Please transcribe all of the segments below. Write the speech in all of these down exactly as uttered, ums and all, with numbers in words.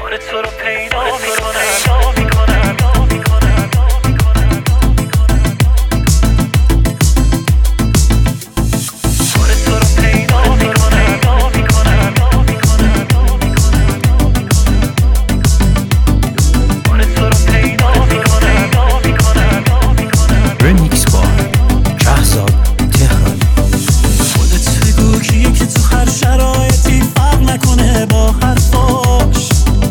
آره تو رو پیدا میکنم. رمیکس با شهزاد تهرانی. خودت بگو کیه که تو هر شرایطی فرق نکنه با حرفاش.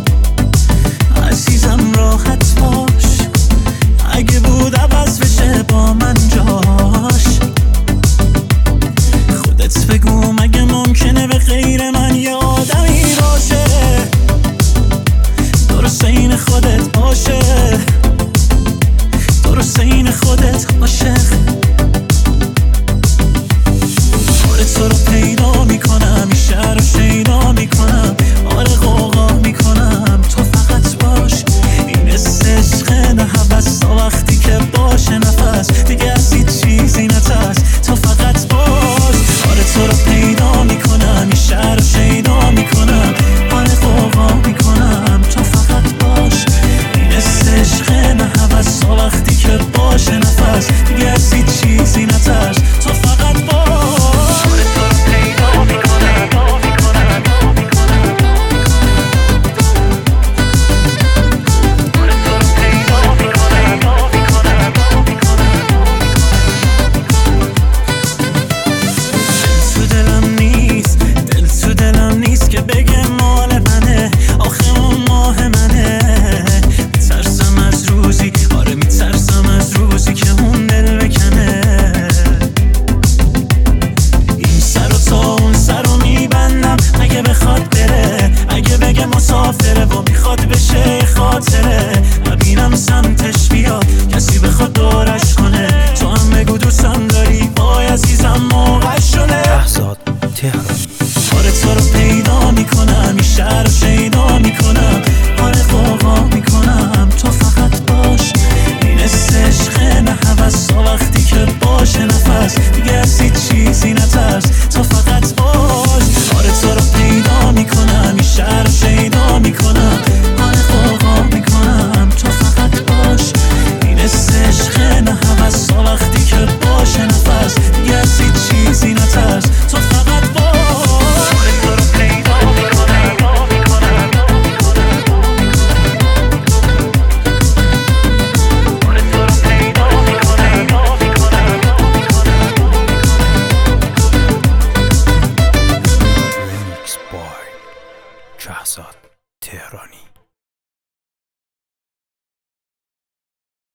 عزیزم راحت باش، اگه بود عوض بشه با من جاش. خودت بگو مگه ممکنه به غیر من یه آدمی باشه درست این خودت باشه، درست این خودت باشه. آره تو رو پیدا میکنم، این شهر رو شیدا میکنم. آره قوق